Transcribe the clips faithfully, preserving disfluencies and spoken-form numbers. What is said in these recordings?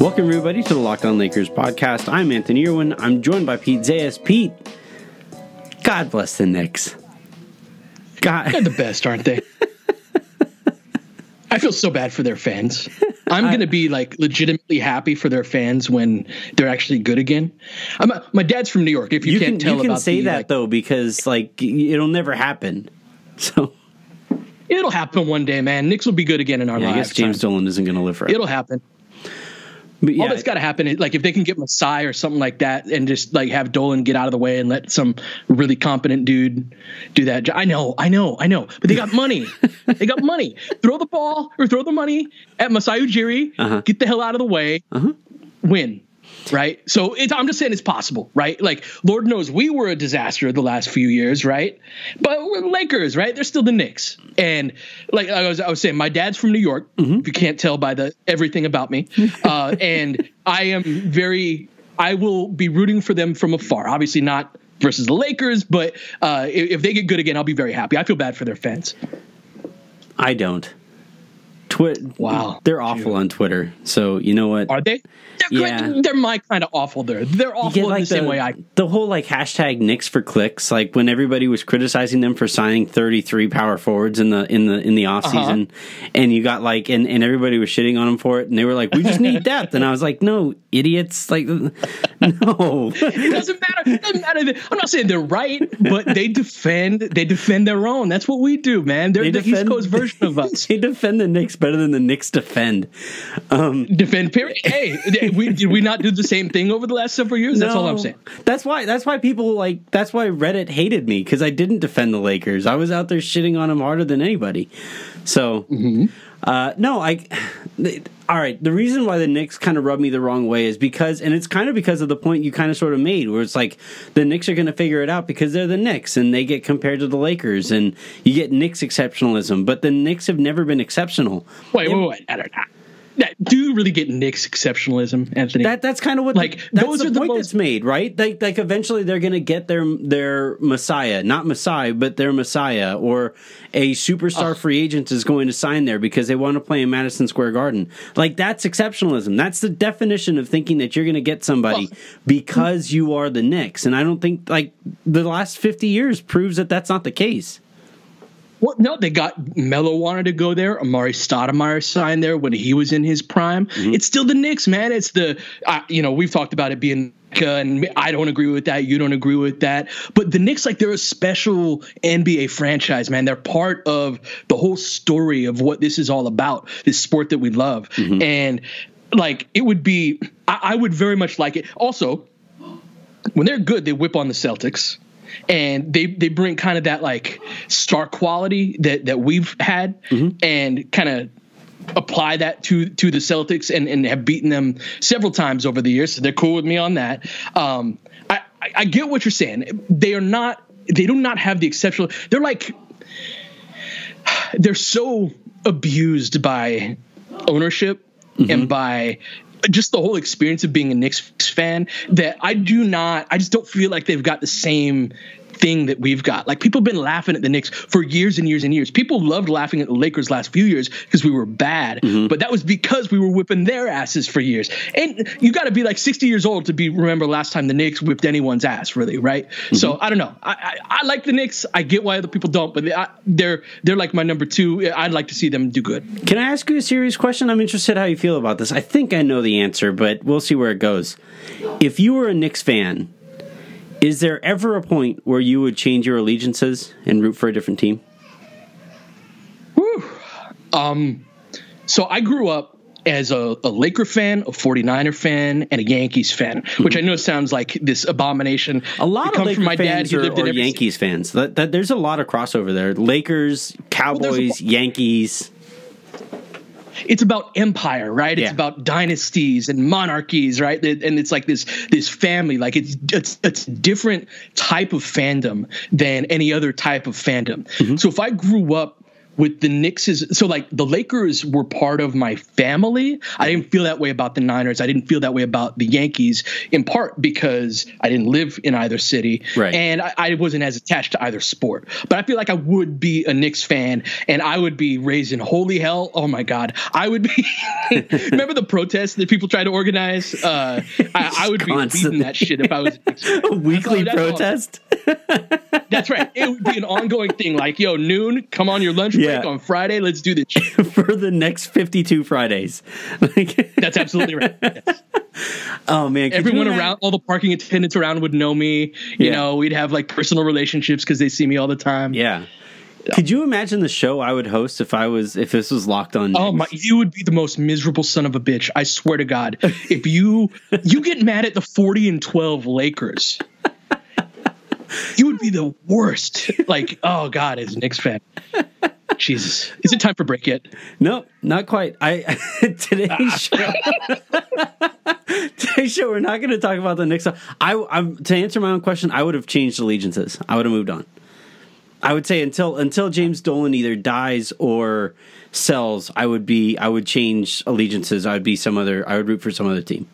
Welcome, everybody, to the Locked On Lakers podcast. I'm Anthony Irwin. I'm joined by Pete Zayas. Pete, God bless the Knicks. God. They're the best, aren't they? I feel so bad for their fans. I'm going to be like legitimately happy for their fans when they're actually good again. I'm a, my dad's from New York. If you, you can't can, tell you can about say the, that like, though, because like it'll never happen. So it'll happen one day, man. Knicks will be good again in our yeah, lives. I guess James Dolan isn't going to live forever. It'll happen. But yeah, all that's got to happen is, like, if they can get Masai or something like that and just like have Dolan get out of the way and let some really competent dude do that. I know, I know, I know, but they got money. They got money. Throw the ball or throw the money at Masai Ujiri. Uh-huh. Get the hell out of the way. Uh-huh. Win. Right. So it's, I'm just saying it's possible. Right. Like, Lord knows we were a disaster the last few years. Right. But we're the Lakers. Right. They're still the Knicks. And like I was, I was saying, my dad's from New York. Mm-hmm. If you can't tell by the everything about me. Uh, and I am very I will be rooting for them from afar. Obviously not versus the Lakers. But uh, if, if they get good again, I'll be very happy. I feel bad for their fans. I don't. Twi- wow. They're awful Dude. on Twitter. So, you know what? Are they? They're, yeah. great. They're my kind of awful there. They're awful get, like, in the same the, way I... The whole, like, hashtag Knicks for clicks, like, when everybody was criticizing them for signing thirty-three power forwards in the in the, in the offseason, uh-huh. and you got, like, and, and everybody was shitting on them for it, and they were like, we just need depth. And I was like, no, idiots. Like, no. It doesn't matter. It doesn't matter. I'm not saying they're right, but they defend They defend their own. That's what we do, man. They're they the defend, East Coast version of us. They defend the Knicks better than the Knicks defend. Um, defend, period. Hey, we, did we not do the same thing over the last several years? That's no, all I'm saying. That's why. That's why people like. That's why Reddit hated me, because I didn't defend the Lakers. I was out there shitting on them harder than anybody. So, mm-hmm. uh, no, I. They, all right. The reason why the Knicks kind of rub me the wrong way is because, and it's kind of because of the point you kind of sort of made, where it's like the Knicks are going to figure it out because they're the Knicks and they get compared to the Lakers, and you get Knicks exceptionalism, but the Knicks have never been exceptional. Wait, wait, wait. I don't know. Do you really get Knicks exceptionalism, Anthony? That that's kind of what like the, that's those the are the point most... that's made, right? Like like eventually they're going to get their their Messiah, not Messiah, but their Messiah, or a superstar uh, free agent is going to sign there because they want to play in Madison Square Garden. Like, that's exceptionalism. That's the definition of thinking that you're going to get somebody well, because you are the Knicks. And I don't think, like, the last fifty years proves that that's not the case. Well, no, they got Melo wanted to go there. Amari Stoudemire signed there when he was in his prime. Mm-hmm. It's still the Knicks, man. It's the, uh, you know, we've talked about it being, uh, and I don't agree with that. You don't agree with that. But the Knicks, like, they're a special N B A franchise, man. They're part of the whole story of what this is all about, this sport that we love. Mm-hmm. And, like, it would be, I, I would very much like it. Also, when they're good, they whip on the Celtics. And they, they bring kind of that, like, star quality that, that we've had, mm-hmm. and kind of apply that to to the Celtics, and, and have beaten them several times over the years. So they're cool with me on that. Um, I, I, I get what you're saying. They are not they do not have the exceptional. They're like they're so abused by ownership, mm-hmm. and by just the whole experience of being a Knicks fan, that I do not, I just don't feel like they've got the same thing that we've got. Like, people have been laughing at the Knicks for years and years and years. People loved laughing at the Lakers last few years because we were bad, mm-hmm. but that was because we were whipping their asses for years. And you got to be like sixty years old to be remember last time the Knicks whipped anyone's ass, really, right? Mm-hmm. So I don't know. I, I, I like the Knicks. I get why other people don't, but they, I, they're they're like my number two. I'd like to see them do good. Can I ask you a serious question? I'm interested how you feel about this. I think I know the answer, but we'll see where it goes. If you were a Knicks fan, is there ever a point where you would change your allegiances and root for a different team? Whew. Um, so I grew up as a, a Laker fan, a 49er fan, and a Yankees fan, mm-hmm. which I know sounds like this abomination. A lot it of Laker from my fans dad, are, are Yankees city. fans. That, that, there's a lot of crossover there. Lakers, Cowboys, well, Yankees. It's about empire, right? It's yeah. about dynasties and monarchies, right? And it's like this this family. Like, it's it's it's a different type of fandom than any other type of fandom. Mm-hmm. So if I grew up with the Knicks is so like the Lakers were part of my family. I didn't feel that way about the Niners. I didn't feel that way about the Yankees, in part because I didn't live in either city, right. and I, I wasn't as attached to either sport. But I feel like I would be a Knicks fan, and I would be raised in holy hell. Oh my God, I would be. Remember the protests that people tried to organize? Uh, I, I would be leading that shit if I was a Knicks fan. A weekly oh, protest. That's right. It would be an ongoing thing. Like, yo, noon, come on your lunch break yeah. on Friday. Let's do this for the next fifty-two Fridays. Like, that's absolutely right. Yes. Oh man, everyone around, all the parking attendants around would know me. You yeah. know, we'd have like personal relationships because they see me all the time. Yeah. yeah. Could you imagine the show I would host if I was if this was Locked On Knicks? Oh my! You would be the most miserable son of a bitch. I swear to God. If you you get mad at the forty and twelve Lakers. You would be the worst. Like, oh God, as a Knicks fan. Jesus. Is it time for break yet? No, not quite. I today's show Today's show we're not going to talk about the Knicks. I I'm to answer my own question, I would have changed allegiances. I would have moved on. I would say until until James Dolan either dies or sells, I would be I would change allegiances. I would be some other I would root for some other team.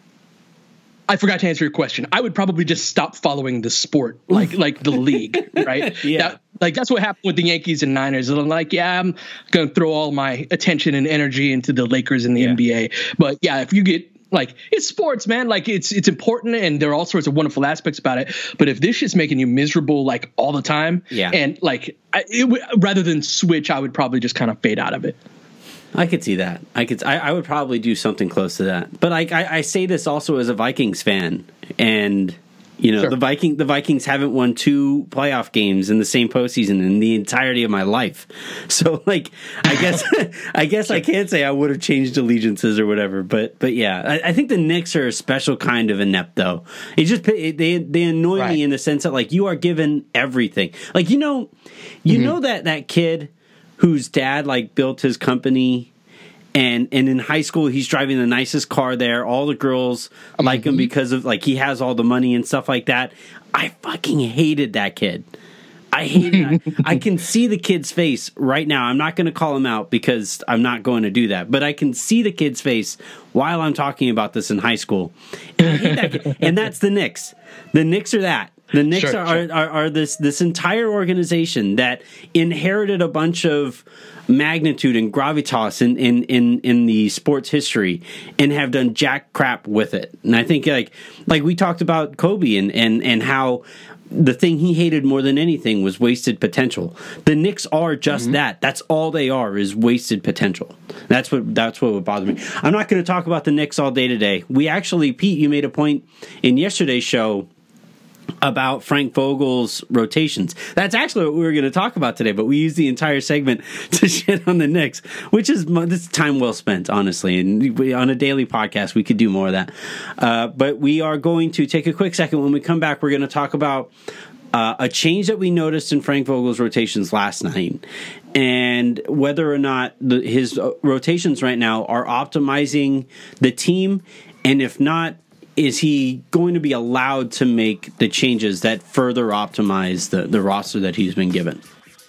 I forgot to answer your question. I would probably just stop following the sport, like like the league, right? Yeah. That, like that's what happened with the Yankees and Niners. And I'm like, yeah, I'm going to throw all my attention and energy into the Lakers and the yeah. N B A. But yeah, if you get like it's sports, man, like it's it's important and there are all sorts of wonderful aspects about it. But if this shit's making you miserable like all the time, yeah, and like I, it, rather than switch, I would probably just kind of fade out of it. I could see that. I could. I, I would probably do something close to that. But I, I, I say this also as a Vikings fan, and you know sure. the Viking the Vikings haven't won two playoff games in the same postseason in the entirety of my life. So like, I guess I guess sure. I can't say I would have changed allegiances or whatever. But but yeah, I, I think the Knicks are a special kind of inept though. It just it, they they annoy right. me in the sense that like you are given everything. Like you know, you mm-hmm. know that that kid whose dad like built his company, and and in high school he's driving the nicest car there. All the girls mm-hmm. like him because of like he has all the money and stuff like that. I fucking hated that kid. I hated it. I can see the kid's face right now. I'm not going to call him out because I'm not going to do that. But I can see the kid's face while I'm talking about this in high school. And I hate that kid. And that's the Knicks. The Knicks are that. The Knicks sure, are, sure. Are, are are this this entire organization that inherited a bunch of magnitude and gravitas in, in, in, in the sports history and have done jack crap with it. And I think like like we talked about Kobe and, and, and how the thing he hated more than anything was wasted potential. The Knicks are just mm-hmm. that. That's all they are is wasted potential. That's what that's what would bother me. I'm not going to talk about the Knicks all day today. We actually, Pete, you made a point in yesterday's show about Frank Vogel's rotations. That's actually what we were going to talk about today, but we used the entire segment to shit on the Knicks, which is this time well spent, honestly. And we, on a daily podcast, we could do more of that. Uh, but we are going to take a quick second. When we come back, we're going to talk about uh, a change that we noticed in Frank Vogel's rotations last night, and whether or not the, his rotations right now are optimizing the team, and if not, is he going to be allowed to make the changes that further optimize the, the roster that he's been given?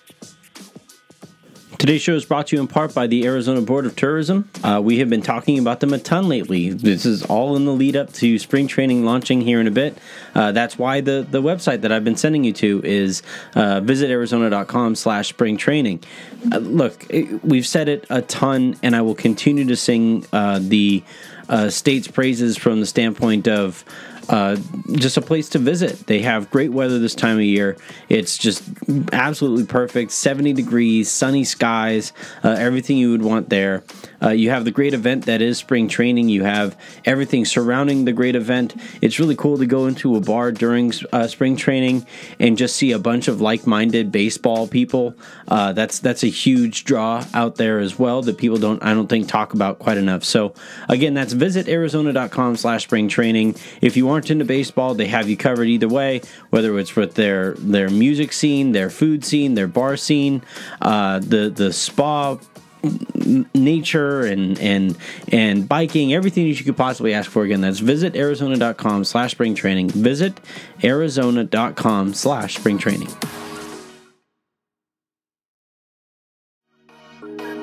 Today's show is brought to you in part by the Arizona Board of Tourism. Uh, we have been talking about them a ton lately. This is all in the lead up to spring training launching here in a bit. Uh, that's why the, the website that I've been sending you to is uh, visit arizona.com slash spring training. Uh, look, it, we've said it a ton, and I will continue to sing uh, the Uh, state's praises from the standpoint of uh, just a place to visit. They have great weather this time of year. It's just absolutely perfect. seventy degrees, sunny skies, uh, everything you would want there. Uh, you have the great event that is spring training. You have everything surrounding the great event. It's really cool to go into a bar during uh, spring training and just see a bunch of like-minded baseball people. Uh, that's that's a huge draw out there as well that people don't, I don't think, talk about quite enough. So again, that's visit arizona.com slash spring training. If you aren't into baseball, they have you covered either way, whether it's with their their music scene, their food scene, their bar scene, uh, the the spa, nature and and and biking, everything that you could possibly ask for. Again, that's visit arizona.com slash spring training. Visit arizona.com slash spring training.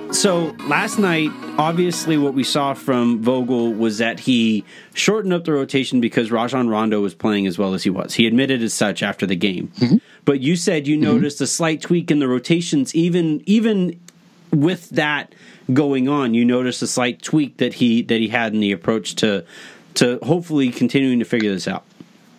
So last night, obviously what we saw from Vogel was that he shortened up the rotation because Rajon Rondo was playing as well as he was. He admitted as such after the game. Mm-hmm. But you said you mm-hmm. noticed a slight tweak in the rotations, even even with that going on, you noticed a slight tweak that he that he had in the approach to to hopefully continuing to figure this out.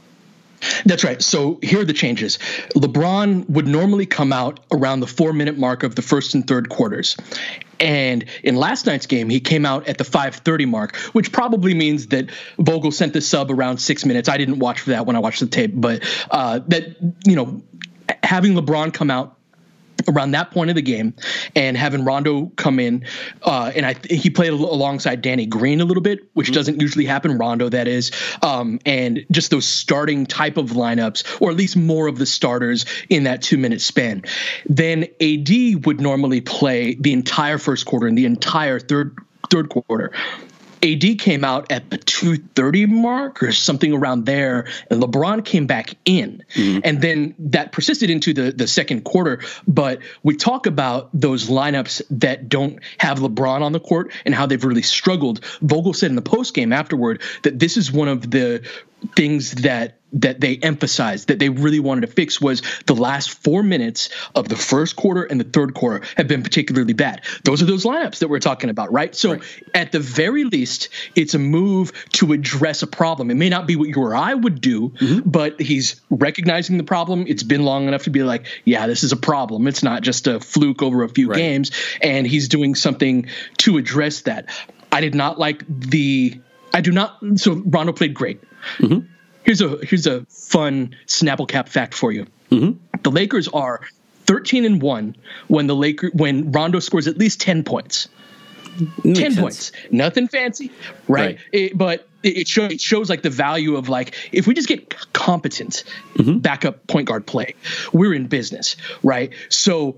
That's right. So here are the changes. LeBron would normally come out around the four-minute mark of the first and third quarters. And in last night's game, he came out at the five thirty mark, which probably means that Vogel sent the sub around six minutes. I didn't watch for that when I watched the tape, but uh, that, you know, having LeBron come out around that point of the game and having Rondo come in, uh, and I th- he played alongside Danny Green a little bit, which mm-hmm. doesn't usually happen. Rondo, that is, um, and just those starting type of lineups, or at least more of the starters in that two minute span. Then A D would normally play the entire first quarter and the entire third third quarter. A D came out at the two thirty mark or something around there, and LeBron came back in. Mm-hmm. And then that persisted into the, the second quarter. But we talk about those lineups that don't have LeBron on the court and how they've really struggled. Vogel said in the postgame afterward that this is one of the things that that they emphasized that they really wanted to fix was the last four minutes of the first quarter and the third quarter have been particularly bad. Those are those lineups that we're talking about, right? So right. At the very least, it's a move to address a problem. It may not be what you or I would do, mm-hmm. but he's recognizing the problem. It's been long enough to be like, yeah, this is a problem. It's not just a fluke over a few right. games, and he's doing something to address that. I did not like the – I do not – so Rondo played great. Mm-hmm. Here's a here's a fun Snapple Cap fact for you. Mm-hmm. The Lakers are thirteen and one when the Laker when Rondo scores at least ten points. Makes ten sense. Points, nothing fancy, right? right. It, but it, shows, it shows like the value of like if we just get competent mm-hmm. backup point guard play, we're in business, right? So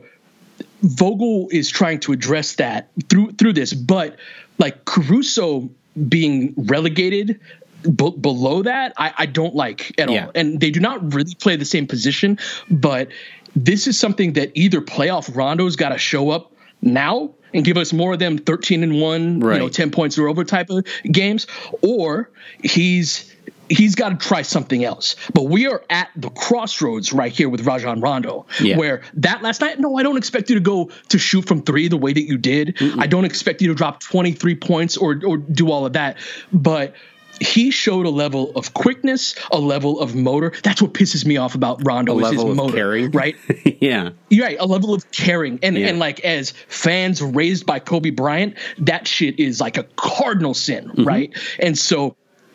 Vogel is trying to address that through through this, but like Caruso being relegated. B- below that, I, I don't like at yeah. all. And they do not really play the same position, but this is something that either playoff Rondo's got to show up now and give us more of them thirteen and one, right. you know, ten points or over type of games, or he's he's got to try something else. But we are at the crossroads right here with Rajon Rondo, yeah. where that last night, no, I don't expect you to go to shoot from three the way that you did. Mm-mm. I don't expect you to drop twenty-three points or or do all of that, but he showed a level of quickness, a level of motor. That's what pisses me off about Rondo is his motor, caring. Right? yeah. You're right. A level of caring. And, yeah. and like as fans raised by Kobe Bryant, that shit is like a cardinal sin, mm-hmm. right? And so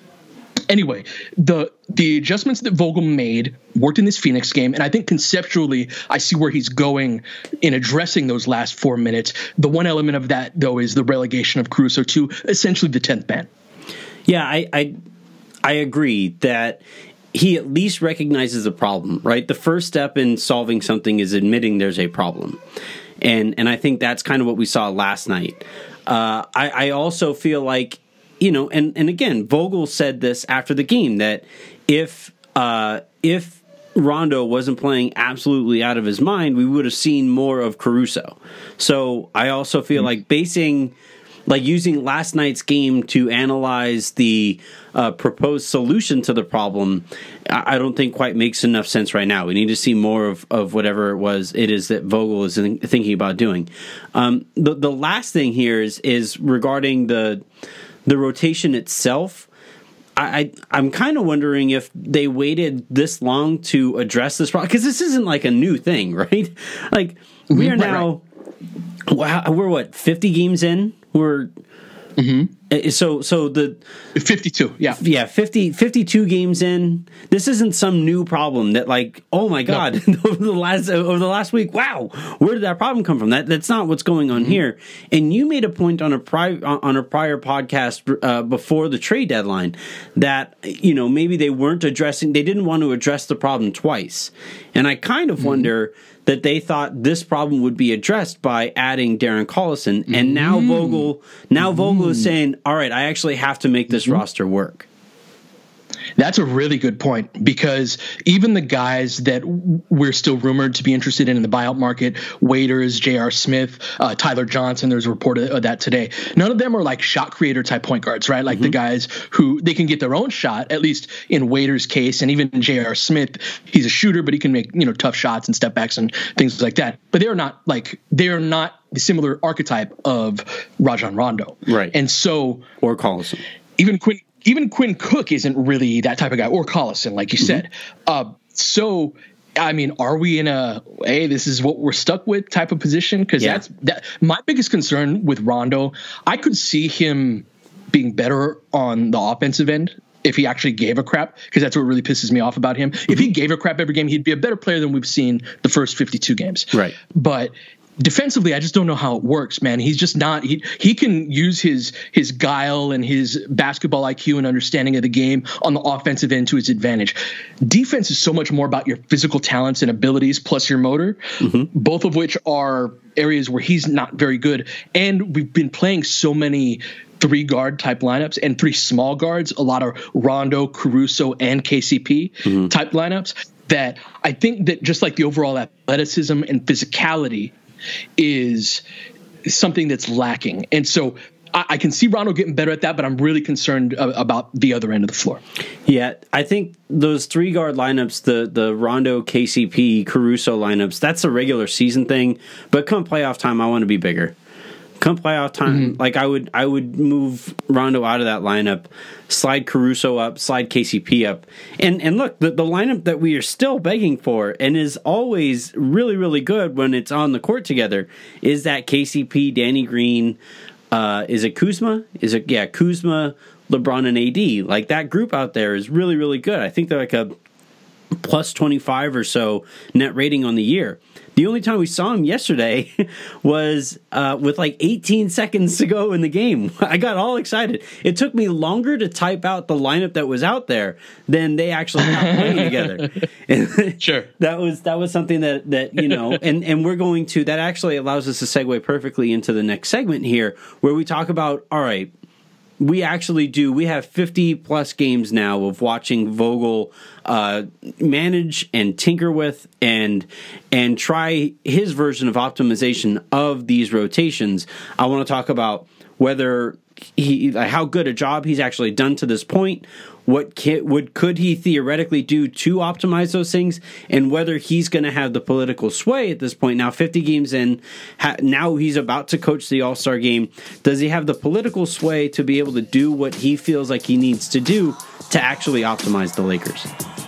anyway, the the adjustments that Vogel made worked in this Phoenix game. And I think conceptually, I see where he's going in addressing those last four minutes. The one element of that, though, is the relegation of Caruso to essentially the tenth man. Yeah, I, I I agree that he at least recognizes the problem, right? The first step in solving something is admitting there's a problem. And and I think that's kind of what we saw last night. Uh, I, I also feel like, you know, and, and again, Vogel said this after the game, that if uh, if Rondo wasn't playing absolutely out of his mind, we would have seen more of Caruso. So I also feel mm-hmm. like basing... Like using last night's game to analyze the uh, proposed solution to the problem, I don't think quite makes enough sense right now. We need to see more of, of whatever it was it is that Vogel is in, thinking about doing. Um, the the last thing here is is regarding the the rotation itself. I, I I'm kind of wondering if they waited this long to address this problem, because this isn't like a new thing, right? Like we are now wow, we're what fifty games in. We're mm-hmm. so so the fifty-two, yeah, yeah, fifty, fifty-two games in. This isn't some new problem that like, oh my god, no. over the last over the last week, wow, where did that problem come from? That that's not what's going on mm-hmm. here. And you made a point on a prior on a prior podcast uh, before the trade deadline that you know maybe they weren't addressing, they didn't want to address the problem twice, and I kind of mm-hmm. wonder that they thought this problem would be addressed by adding Darren Collison, and mm-hmm. now Vogel, now mm-hmm. Vogel is saying, "All right, I actually have to make this mm-hmm. roster work." That's a really good point, because even the guys that we're still rumored to be interested in in the buyout market, Waiters, J R. Smith, uh, Tyler Johnson, there's a report of that today. None of them are like shot creator type point guards, right? Like mm-hmm. the guys who they can get their own shot, at least in Waiters' case, and even J R. Smith, he's a shooter, but he can make, you know, tough shots and step backs and things like that. But they're not like they're not the similar archetype of Rajon Rondo, right? And so or Collison, even Quinn. Even Quinn Cook isn't really that type of guy, or Collison, like you mm-hmm. said. Uh, so, I mean, are we in a, hey, this is what we're stuck with type of position? Because yeah. that's that. My biggest concern with Rondo, I could see him being better on the offensive end if he actually gave a crap, because that's what really pisses me off about him. Mm-hmm. If he gave a crap every game, he'd be a better player than we've seen the first fifty-two games. Right. But defensively, I just don't know how it works, man. He's just not he he can use his his guile and his basketball I Q and understanding of the game on the offensive end to his advantage. Defense is so much more about your physical talents and abilities plus your motor, mm-hmm. both of which are areas where he's not very good. And we've been playing so many three guard type lineups and three small guards, a lot of Rondo, Caruso, and K C P mm-hmm. type lineups, that I think that just like the overall athleticism and physicality is something that's lacking. And so I, I can see Rondo getting better at that, but I'm really concerned uh, about the other end of the floor. Yeah, I think those three guard lineups, the the Rondo, K C P, Caruso lineups, that's a regular season thing. But come playoff time, I want to be bigger. Come playoff time, mm-hmm. like I would, I would move Rondo out of that lineup, slide Caruso up, slide K C P up, and and look, the, the lineup that we are still begging for and is always really, really good when it's on the court together is that K C P, Danny Green, uh, is it Kuzma? Is it yeah Kuzma, LeBron, and A D? Like that group out there is really, really good. I think they're like a plus twenty-five or so net rating on the year. The only time we saw him yesterday was uh, with like eighteen seconds to go in the game. I got all excited. It took me longer to type out the lineup that was out there than they actually got playing together. And sure. That was that was something that, that you know, and, and we're going to, that actually allows us to segue perfectly into the next segment here, where we talk about, all right, we actually do. We have fifty plus games now of watching Vogel uh, manage and tinker with and and try his version of optimization of these rotations. I want to talk about whether he, how good a job he's actually done to this point. What can, would could he theoretically do to optimize those things, and whether he's going to have the political sway at this point. Now, fifty games in, ha, now he's about to coach the All-Star game. Does he have the political sway to be able to do what he feels like he needs to do to actually optimize the Lakers?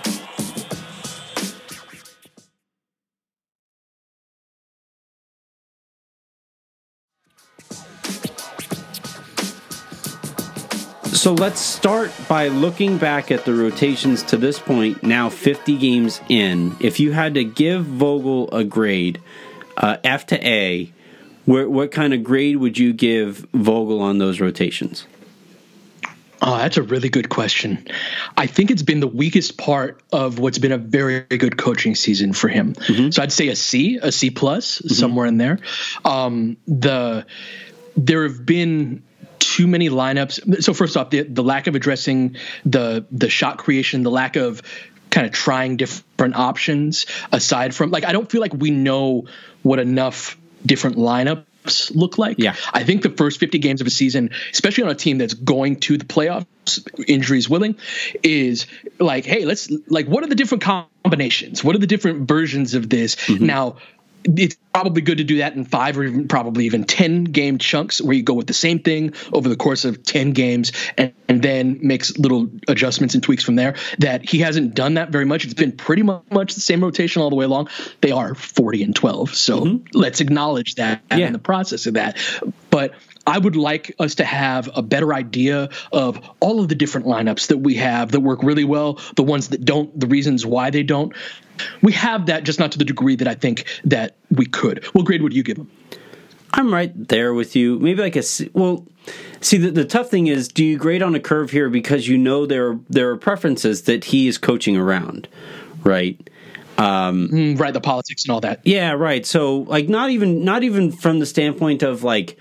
So let's start by looking back at the rotations to this point, now fifty games in. If you had to give Vogel a grade, uh, F to A, where, what kind of grade would you give Vogel on those rotations? Oh, that's a really good question. I think it's been the weakest part of what's been a very, very good coaching season for him. Mm-hmm. So I'd say a C, a C plus, mm-hmm. somewhere in there. Um, the there have been too many lineups. So first off, the, the lack of addressing the the shot creation, the lack of kind of trying different options aside from, like, I don't feel like we know what enough different lineups look like. Yeah. I think the first fifty games of a season, especially on a team that's going to the playoffs, injuries willing, is like, hey, let's, like, what are the different combinations? What are the different versions of this? Mm-hmm. Now, it's probably good to do that in five or even probably even ten game chunks where you go with the same thing over the course of ten games and, and then makes little adjustments and tweaks from there. That he hasn't done that very much. It's been pretty much the same rotation all the way along. They are forty and twelve. So mm-hmm. let's acknowledge that yeah. in the process of that. But I would like us to have a better idea of all of the different lineups that we have that work really well, the ones that don't, the reasons why they don't. We have that, just not to the degree that I think that we could. What grade would you give them? I'm right there with you. Maybe like a C. Well, see, the, the tough thing is, do you grade on a curve here because you know there are, there are preferences that he is coaching around, right? Um, mm, right, the politics and all that. Yeah, right. So, like, not even not even from the standpoint of like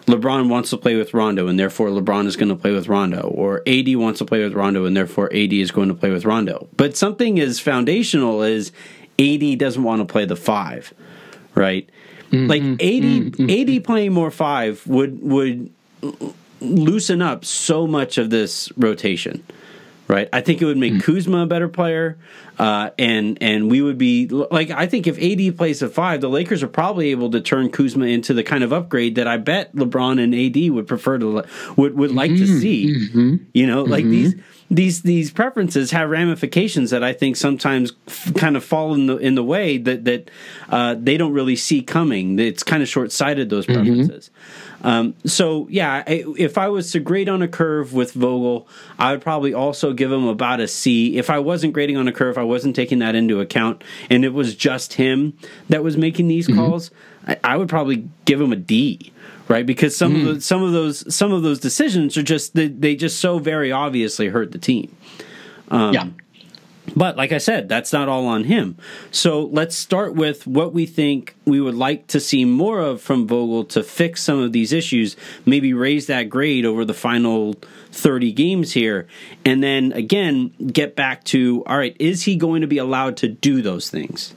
LeBron wants to play with Rondo, and therefore LeBron is going to play with Rondo, or A D wants to play with Rondo, and therefore A D is going to play with Rondo. But something as foundational as A D doesn't want to play the five, right? Mm-hmm. Like A D, mm-hmm. A D playing more five would would loosen up so much of this rotation. Right, I think it would make mm. Kuzma a better player, uh, and and we would be like, I think if A D plays a five, the Lakers are probably able to turn Kuzma into the kind of upgrade that I bet LeBron and A D would prefer to would would like mm-hmm. to see. Mm-hmm. You know, mm-hmm. like these these these preferences have ramifications that I think sometimes f- kind of fall in the in the way that that uh, they don't really see coming. It's kind of short sighted, those preferences. Mm-hmm. Um, so, yeah, I, if I was to grade on a curve with Vogel, I would probably also give him about a C. If I wasn't grading on a curve, I wasn't taking that into account, and it was just him that was making these mm-hmm. calls, I, I would probably give him a D, right? Because some mm-hmm. of the, some of those some of those decisions are just they, they just so very obviously hurt the team. Um, yeah. But like I said, that's not all on him. So let's start with what we think we would like to see more of from Vogel to fix some of these issues, maybe raise that grade over the final thirty games here, and then again get back to, all right, is he going to be allowed to do those things?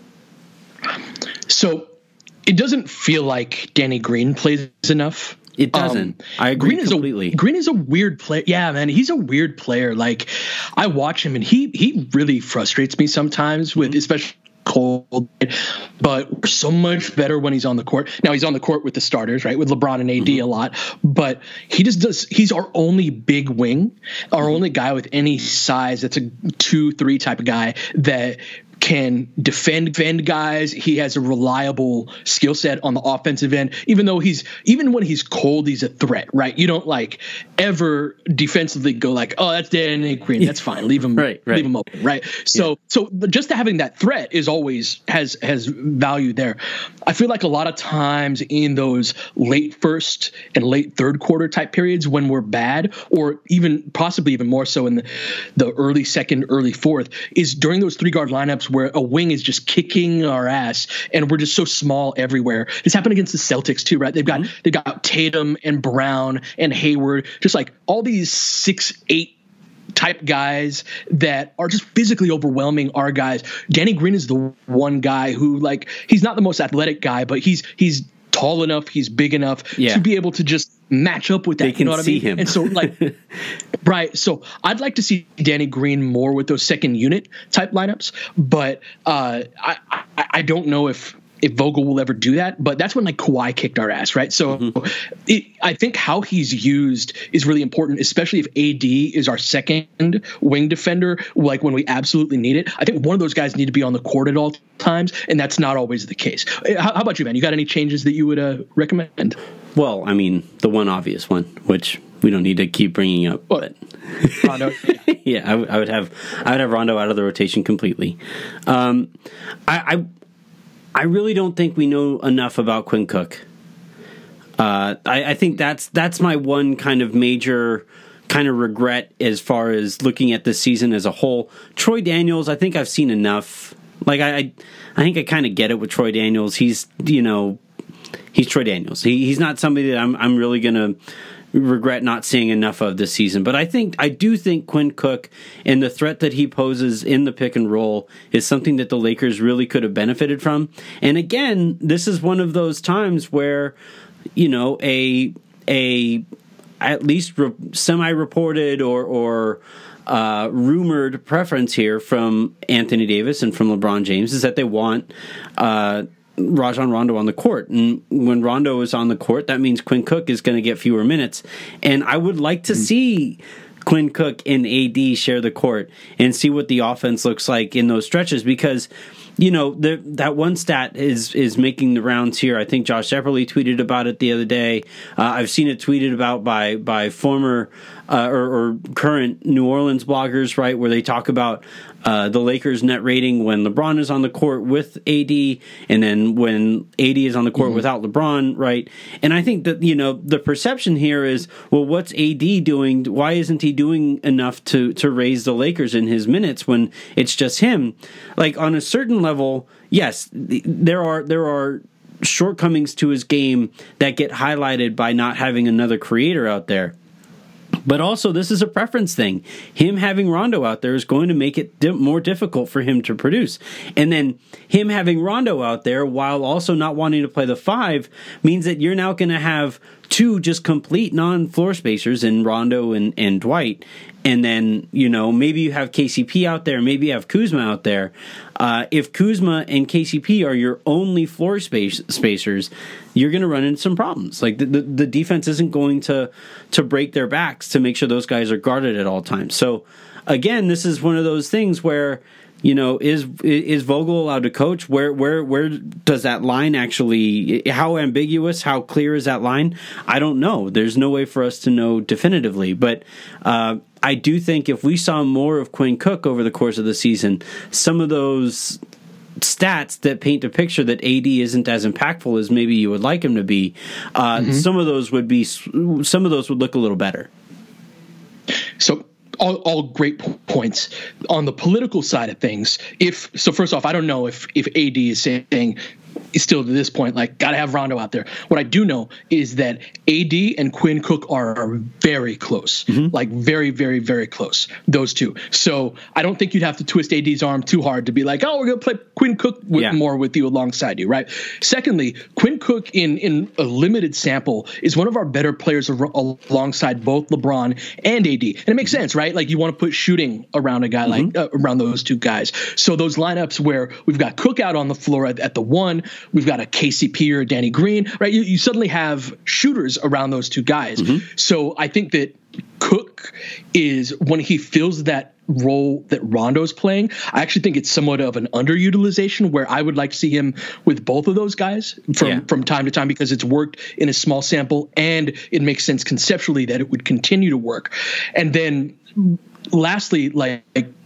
So it doesn't feel like Danny Green plays enough. It doesn't. Um, I agree Green completely. Is a, Green is a weird player. Yeah, man, he's a weird player. Like, I watch him, and he he really frustrates me sometimes with, especially cold. But we're so much better when he's on the court. Now he's on the court with the starters, right, with LeBron and A D mm-hmm. a lot. But he just does. He's our only big wing, our mm-hmm. only guy with any size. That's a two, three type of guy that can defend defend guys. He has a reliable skill set on the offensive end, even though he's even when he's cold, he's a threat, right? You don't like ever defensively go like, oh, that's Danny Green, that's fine, leave him right, right. leave him open, right? So yeah. so just having that threat is always has has value there. I feel like a lot of times in those late first and late third quarter type periods when we're bad, or even possibly even more so in the, the early second, early fourth, is during those three guard lineups where a wing is just kicking our ass and we're just so small everywhere. This happened against the Celtics too, right? They've got mm-hmm. they've got Tatum and Brown and Hayward, just like all these six, eight type guys that are just physically overwhelming our guys. Danny Green is the one guy who, like, he's not the most athletic guy, but he's he's tall enough, he's big enough yeah. to be able to just match up with that. They can you know what see I mean? him. And so, like, right. So I'd like to see Danny Green more with those second unit type lineups, but uh, I, I I don't know if if Vogel will ever do that, but that's when like Kawhi kicked our ass, right? So mm-hmm. it, I think how he's used is really important, especially if A D is our second wing defender, like when we absolutely need it. I think one of those guys need to be on the court at all times, and that's not always the case. How, how about you, man? You got any changes that you would uh, recommend? Well, I mean, the one obvious one, which we don't need to keep bringing up. But Rondo. yeah, I, w- I would have I would have Rondo out of the rotation completely. Um, I, I I really don't think we know enough about Quinn Cook. Uh, I, I think that's that's my one kind of major kind of regret as far as looking at this season as a whole. Troy Daniels, I think I've seen enough. Like I, I, I think I kind of get it with Troy Daniels. He's you know, he's Troy Daniels. He, he's not somebody that I'm I'm really gonna regret not seeing enough of this season. But I think I do think Quinn Cook and the threat that he poses in the pick and roll is something that the Lakers really could have benefited from. And again, this is one of those times where, you know, a a at least re- semi-reported or or uh, rumored preference here from Anthony Davis and from LeBron James is that they want uh, Rajon Rondo on the court. And when Rondo is on the court, that means Quinn Cook is going to get fewer minutes. And I would like to see Quinn Cook and A D share the court and see what the offense looks like in those stretches, because you know, the, that one stat is is making the rounds here. I think Josh Epperly tweeted about it the other day. Uh, I've seen it tweeted about by by former uh, or, or current New Orleans bloggers, right, where they talk about uh, the Lakers' net rating when LeBron is on the court with A D, and then when A D is on the court mm-hmm. without LeBron, right? And I think that, you know, the perception here is, well, what's A D doing? Why isn't he doing enough to to raise the Lakers in his minutes when it's just him? Like, on a certain level, yes, there are there are shortcomings to his game that get highlighted by not having another creator out there. But also, this is a preference thing. Him having Rondo out there is going to make it di- more difficult for him to produce. And then him having Rondo out there while also not wanting to play the five means that you're now going to have two just complete non-floor spacers in Rondo and, and Dwight. And then, you know, maybe you have K C P out there, maybe you have Kuzma out there. Uh, if Kuzma and K C P are your only floor space spacers, you're going to run into some problems. Like the, the the defense isn't going to to break their backs to make sure those guys are guarded at all times. So again, this is one of those things where, you know, is is Vogel allowed to coach? Where where where does that line actually? How ambiguous? How clear is that line? I don't know. There's no way for us to know definitively. But uh, I do think if we saw more of Quinn Cook over the course of the season, some of those stats that paint a picture that A D isn't as impactful as maybe you would like him to be, uh, mm-hmm. some of those would be some of those would look a little better. So. All, all great points. On the political side of things, if so, first off, I don't know if if A D is saying still to this point, like, got to have Rondo out there. What I do know is that A D and Quinn Cook are very close, mm-hmm. like very, very, very close, those two. So I don't think you'd have to twist A D's arm too hard to be like, oh, we're going to play Quinn Cook with, yeah. more with you alongside you, right? Secondly, Quinn Cook in, in a limited sample is one of our better players ar- alongside both LeBron and A D. And it makes sense, right? Like, you want to put shooting around a guy mm-hmm. like uh, around those two guys. So those lineups where we've got Cook out on the floor at, at the one, we've got a K C P or a Danny Green, right? You, you suddenly have shooters around those two guys. Mm-hmm. So I think that Cook is, when he fills that role that Rondo's playing, I actually think it's somewhat of an underutilization where I would like to see him with both of those guys from, yeah. from time to time, because it's worked in a small sample and it makes sense conceptually that it would continue to work. And then lastly, like,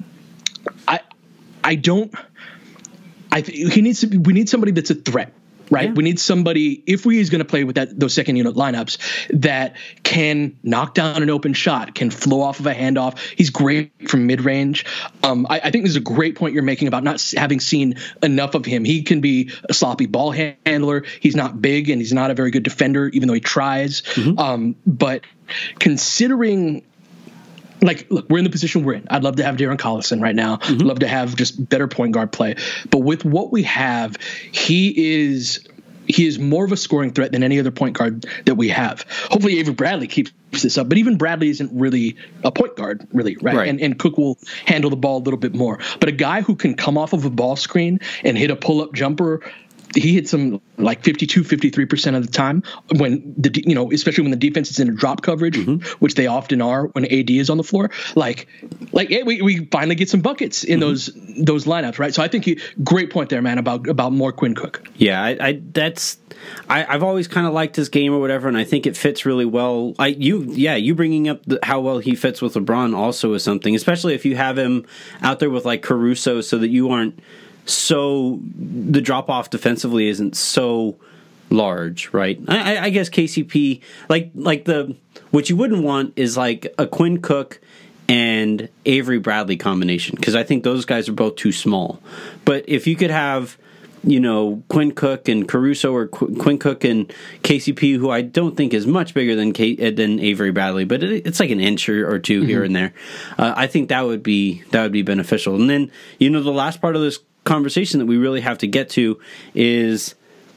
I, I don't, I th- he needs to be, we need somebody that's a threat, right? Yeah. We need somebody, if we is going to play with that those second unit lineups, that can knock down an open shot, can flow off of a handoff. He's great from mid range. Um, I, I think this is a great point you're making about not having seen enough of him. He can be a sloppy ball handler. He's not big and he's not a very good defender, even though he tries. Mm-hmm. Um, but considering. Like, look, we're in the position we're in. I'd love to have Darren Collison right now. Mm-hmm. I'd love to have just better point guard play. But with what we have, he is he is more of a scoring threat than any other point guard that we have. Hopefully Avery Bradley keeps this up. But even Bradley isn't really a point guard, really, right? right. And, and Cook will handle the ball a little bit more. But a guy who can come off of a ball screen and hit a pull-up jumper, he hits them like fifty-two, fifty-three percent of the time when the, you know, especially when the defense is in a drop coverage, mm-hmm. which they often are when A D is on the floor. Like, like hey, we, we finally get some buckets in mm-hmm. those those lineups, right? So I think he, great point there, man, about about more Quinn Cook. Yeah, I, I that's I, I've always kind of liked his game or whatever, and I think it fits really well. I you yeah, you bringing up the, how well he fits with LeBron also is something, especially if you have him out there with like Caruso, so that you aren't. So the drop off defensively isn't so large, right? I, I guess K C P, like like the what you wouldn't want is like a Quinn Cook and Avery Bradley combination, because I think those guys are both too small. But if you could have, you know, Quinn Cook and Caruso, or Qu- Quinn Cook and K C P, who I don't think is much bigger than K- than Avery Bradley, but it, it's like an inch or, or two mm-hmm. here and there. Uh, I think that would be that would be beneficial. And then, you know, the last part of this conversation that we really have to get to is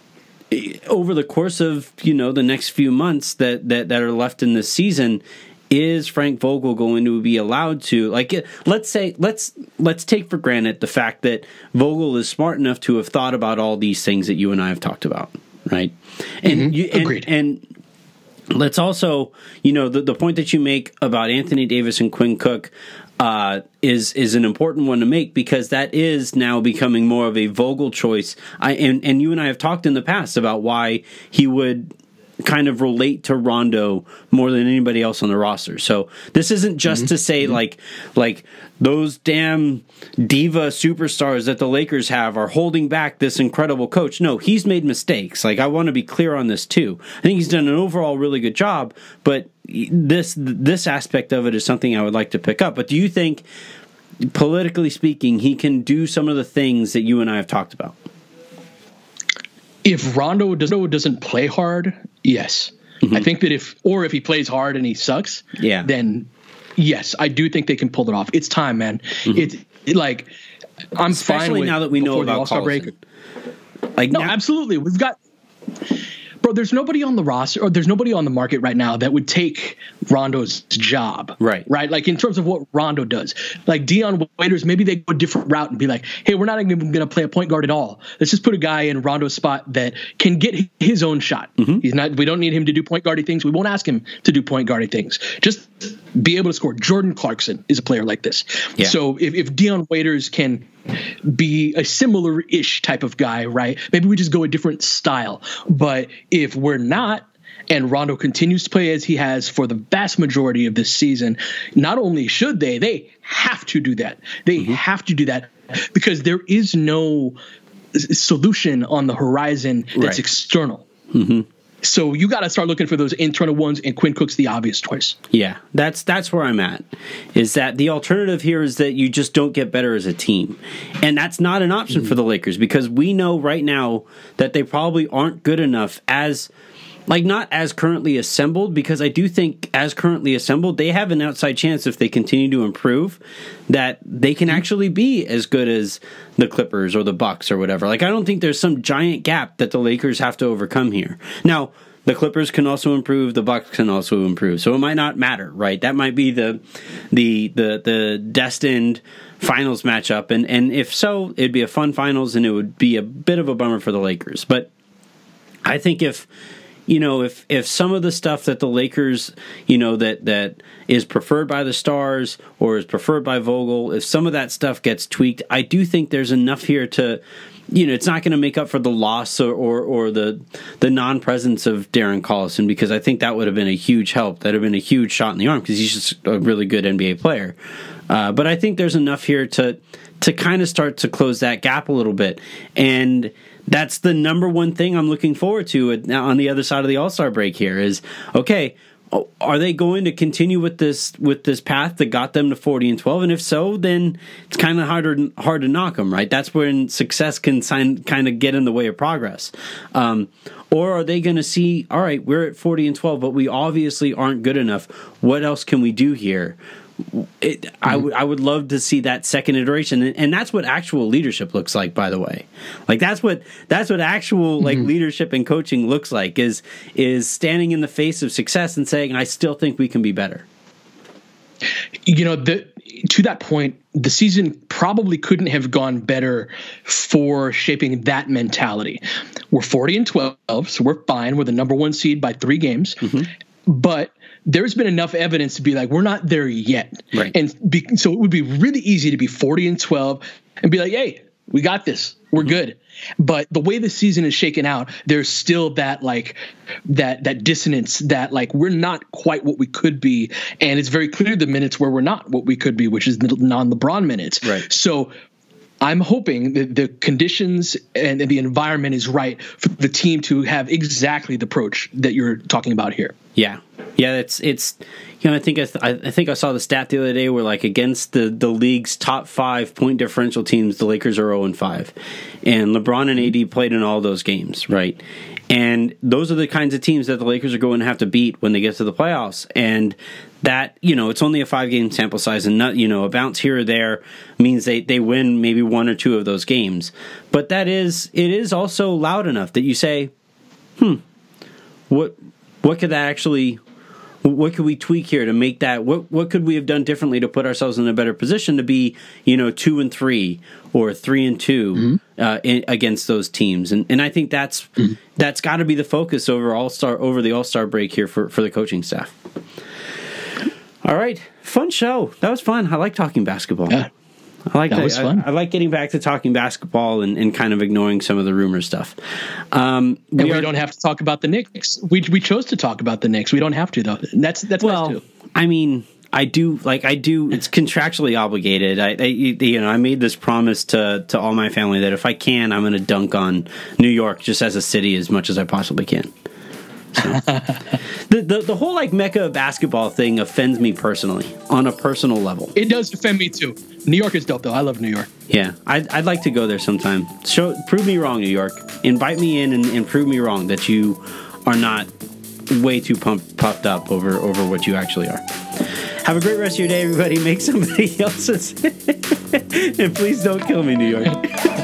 over the course of, you know, the next few months that, that, that are left in this season, is Frank Vogel going to be allowed to, like, let's say, let's, let's take for granted the fact that Vogel is smart enough to have thought about all these things that you and I have talked about. Right. And mm-hmm. you, and, Agreed. And let's also, you know, the, the point that you make about Anthony Davis and Quinn Cook, Uh, is is an important one to make, because that is now becoming more of a Vogel choice. I and, and you and I have talked in the past about why he would kind of relate to Rondo more than anybody else on the roster. So this isn't just mm-hmm. to say mm-hmm. like like those damn diva superstars that the Lakers have are holding back this incredible coach. No, he's made mistakes. Like, I want to be clear on this too. I think he's done an overall really good job, but this this aspect of it is something I would like to pick up. But do you think, politically speaking, he can do some of the things that you and I have talked about? If Rondo doesn't doesn't play hard, yes. Mm-hmm. I think that if or if he plays hard and he sucks, yeah. then yes, I do think they can pull it off. It's time, man. Mm-hmm. It's it, like I'm Especially fine with now that we know the about All-Star break. Like no, now- absolutely. We've got Bro, there's nobody on the roster or there's nobody on the market right now that would take Rondo's job. Right. Right. Like in terms of what Rondo does. Like Dion Waiters, maybe they go a different route and be like, hey, we're not even going to play a point guard at all. Let's just put a guy in Rondo's spot that can get his own shot. Mm-hmm. He's not. We don't need him to do point guardy things. We won't ask him to do point guardy things. Just be able to score. Jordan Clarkson is a player like this. Yeah. So if, if Dion Waiters can be a similar-ish type of guy, right? Maybe we just go a different style. But if we're not, and Rondo continues to play as he has for the vast majority of this season, not only should they, they have to do that. They mm-hmm. have to do that because there is no solution on the horizon that's right. external. Mm-hmm. So you got to start looking for those internal ones, and Quinn Cook's the obvious choice. Yeah, that's that's where I'm at, is that the alternative here is that you just don't get better as a team. And that's not an option mm-hmm. for the Lakers because we know right now that they probably aren't good enough as, like not as currently assembled, because I do think as currently assembled, they have an outside chance if they continue to improve that they can actually be as good as the Clippers or the Bucks or whatever. Like I don't think there's some giant gap that the Lakers have to overcome here. Now, the Clippers can also improve, the Bucks can also improve. So it might not matter, right? That might be the the the the destined finals matchup, and and if so, it'd be a fun finals and it would be a bit of a bummer for the Lakers. But I think if You know, if, if some of the stuff that the Lakers, you know, that, that is preferred by the Stars or is preferred by Vogel, if some of that stuff gets tweaked, I do think there's enough here to, you know, it's not going to make up for the loss or, or, or the the non-presence of Darren Collison, because I think that would have been a huge help. That would have been a huge shot in the arm because he's just a really good N B A player. Uh, but I think there's enough here to to kind of start to close that gap a little bit. And that's the number one thing I'm looking forward to now on the other side of the All-Star break here is, okay, are they going to continue with this with this path that got them to forty and twelve? And if so, then it's kind of harder hard to knock them, right? That's when success can sign, kind of get in the way of progress. Um, or are they going to see, all right, we're at forty and twelve, but we obviously aren't good enough. What else can we do here? It, mm-hmm. I would I would love to see that second iteration, and, and that's what actual leadership looks like. By the way, like that's what that's what actual like mm-hmm. leadership and coaching looks like is is standing in the face of success and saying, "I still think we can be better." You know, the, to that point, the season probably couldn't have gone better for shaping that mentality. We're forty and twelve, so we're fine. We're the number one seed by three games, mm-hmm. but there's been enough evidence to be like, we're not there yet. Right. And be, so it would be really easy to be forty and twelve and be like, hey, we got this. We're mm-hmm. good. But the way the season is shaken out, there's still that like that that dissonance that like we're not quite what we could be. And it's very clear the minutes where we're not what we could be, which is the non-LeBron minutes. Right. So I'm hoping that the conditions and the environment is right for the team to have exactly the approach that you're talking about here. Yeah, yeah, it's it's you know I think I, th- I think I saw the stat the other day where like against the, the league's top five point differential teams, the Lakers are zero and five, and LeBron and A D played in all those games, right? And those are the kinds of teams that the Lakers are going to have to beat when they get to the playoffs. And that, you know, it's only a five-game sample size, and not, you know, a bounce here or there means they, they win maybe one or two of those games. But that is, it is also loud enough that you say, hmm, what what could that actually, what could we tweak here to make that, what what could we have done differently to put ourselves in a better position to be, you know, two and three or three and two mm-hmm. uh, in, against those teams, and and I think that's mm-hmm. that's got to be the focus over All Star over the All Star break here for, for the coaching staff. All right, fun show. That was fun. I like talking basketball. Yeah. I like that. that. Was fun. I, I like getting back to talking basketball and, and kind of ignoring some of the rumor stuff. Um, we, we are, are, don't have to talk about the Knicks. We we chose to talk about the Knicks. We don't have to though. That's that's well. nice too. I mean, I do like I do. It's contractually obligated. I, I you know I made this promise to to all my family that if I can, I'm going to dunk on New York just as a city as much as I possibly can. So. the, the the whole like Mecca basketball thing offends me personally on a personal level. It does offend me too. New York is dope though. I love New York. Yeah, I'd, I'd like to go there sometime. Show, prove me wrong, New York. Invite me in and, and prove me wrong that you are not way too pumped, puffed up over, over what you actually are. Have a great rest of your day, everybody. Make somebody else's. And please don't kill me, New York.